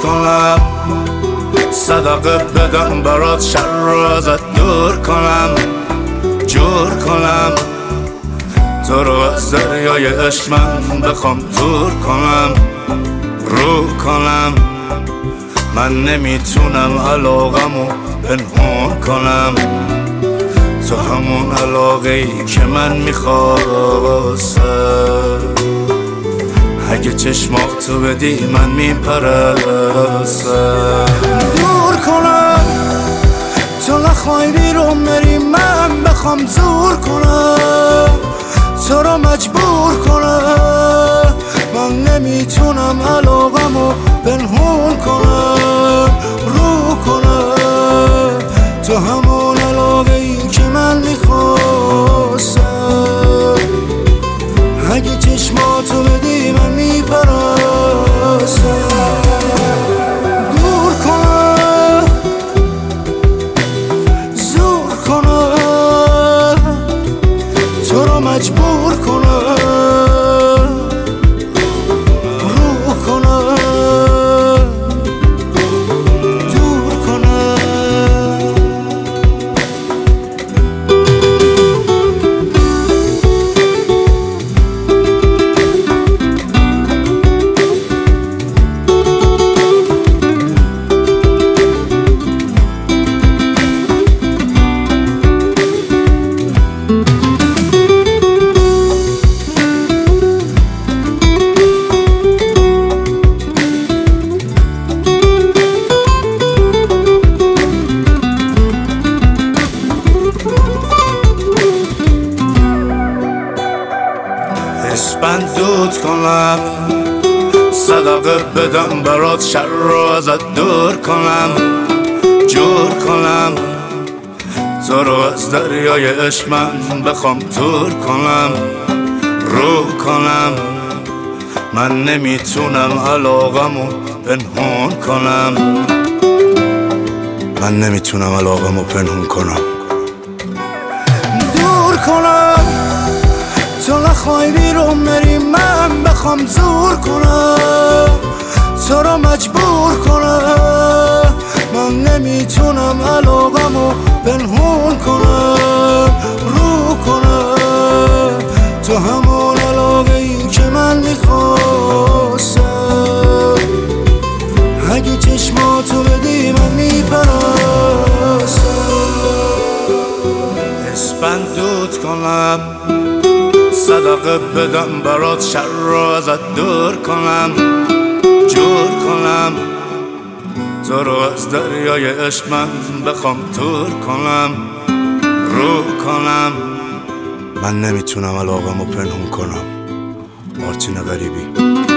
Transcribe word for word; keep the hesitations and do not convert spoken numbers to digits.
کنم، صدقه بدم برات شر رو ازت دور کنم، جور کنم تو رو از دریای عشق من بخوام دور کنم، رو کنم. من نمیتونم علاقمو پنهون کنم، تو همون علاقه ای که من میخواستم. اگه چشماتو بدی من میپرستم. دور کنم تو نخوای بیرون بری، من بخوام زور کنم تو رو مجبور کنم. من نمیتونم علاقمو پنهون کنم، رو کنم تو همون علاقه ای که من میخواستم. اگه چشماتو بدی من میپرستم. دور کنم زور کنم تو رو مجبور کنم، رو کنم دور کنم. اسپندود کنم، صدقه بدم برات شر رو ازت دور کنم، جور کنم تو رو از دریای عشق من بخوام دور کنم، رو کنم. من نمیتونم علاقمو پنهون کنم، من نمیتونم علاقمو پنهون کنم. دور کنم تو نخوای بیرون بری، من بخوام زور کنم تو رو مجبور کنم. من نمیتونم علاقمو پنهون کنم، رو کنم تو همون علاقه ای که من میخواستم. اگه چشماتو بدی من میپرستم. اسپندود کنم، صدقه بدم برات شر رو ازت دور کنم، جور کنم تو رو از دریای عشق من بخوام دور کنم، رو کنم. من نمیتونم علاقمو پنهون کنم. مارتین غریبی.